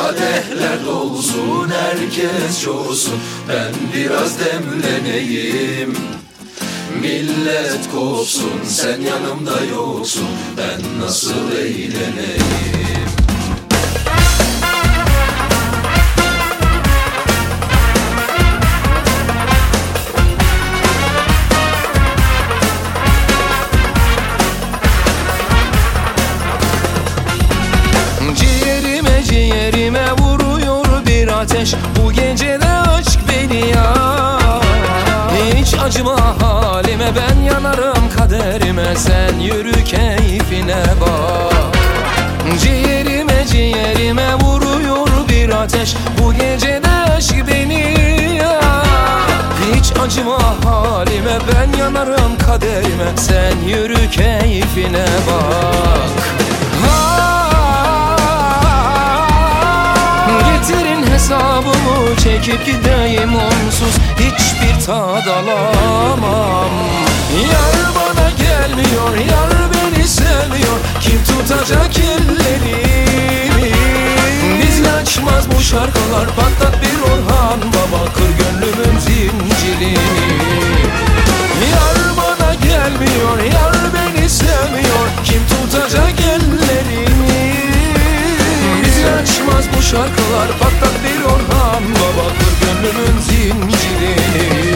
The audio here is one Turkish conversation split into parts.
kadehler dolsun, herkes coşsun, ben biraz demleneyim. Millet kopsun, sen yanımda yoksun, ben nasıl eğleneyim? Ciğerime ciğerime vuruyor bir ateş, bu gecede aşk beni ya. Hiç acıma halime, ben yanarım kaderime, sen yürü keyfine bak. Ciğerime ciğerime vuruyor bir ateş, bu gecede aşk beni ya. Hiç acıma halime, ben yanarım kaderime, sen yürü keyfine bak. Getirin hesabımı, çekip gideyim onsuz, hiçbir tad alamam. Yar bana gelmiyor, yar beni sevmiyor, kim tutacak ellerimi? Bizle açmaz bu şarkılar, patlat bir Orhan Baba, kır gönlümün zincirini. Yar bana gelmiyor, yar beni sevmiyor, kim tutacak ellerimi? Bizle açmaz bu şarkılar, patlat bir Orhan Baba, kır gönlümün zincirini.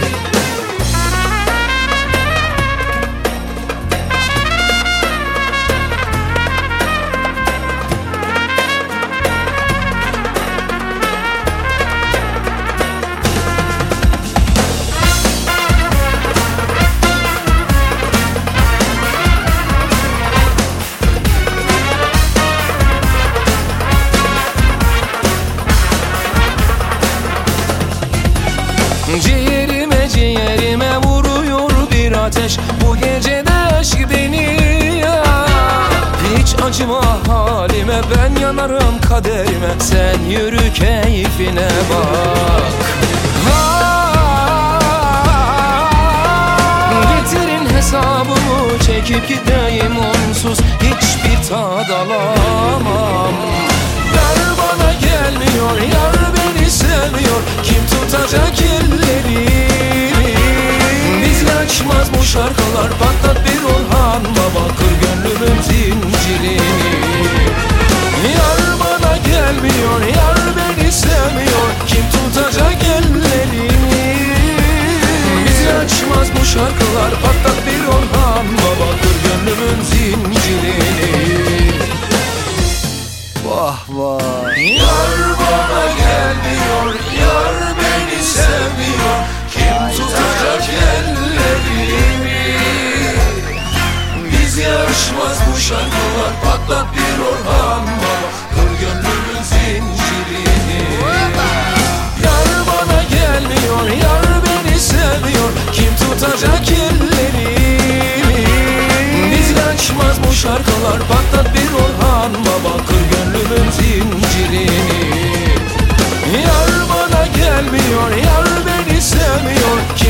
Ciğerime ciğerime vuruyor bir ateş, bu gecede aşk beni ya. Hiç acıma halime, ben yanarım kaderime, sen yürü keyfine bak. Getirin hesabımı, çekip gideyim onsuz, hiçbir tad alamam. Yar bana gelmiyor, yar beni sevmiyor, kim tutacak ellerimi? Bizle açmaz bu şarkılar, patlat bir Orhan Baba, kır gönlümün zincirini. Yar bana gelmiyor, yar beni sevmiyor, kim tutacak ellerimi? Bizle açmaz bu şarkılar, patlat bir Orhan Baba, kır gönlümün zincirini. Vah vah. Yar bana gelmiyor, yar beni sevmiyor, kim tutacak ellerimi? Biz yarışmaz bu şarkılar, patlat bir Orhan Baba, kır gönlümün zincirini. Yar bana gelmiyor, yar beni sevmiyor, kim tutacak ellerimi? Bizle açmaz bu şarkılar, patlat bir Orhan Baba, kır gönlümün zincirini. Yar bana gelmiyor, yar beni sevmiyor,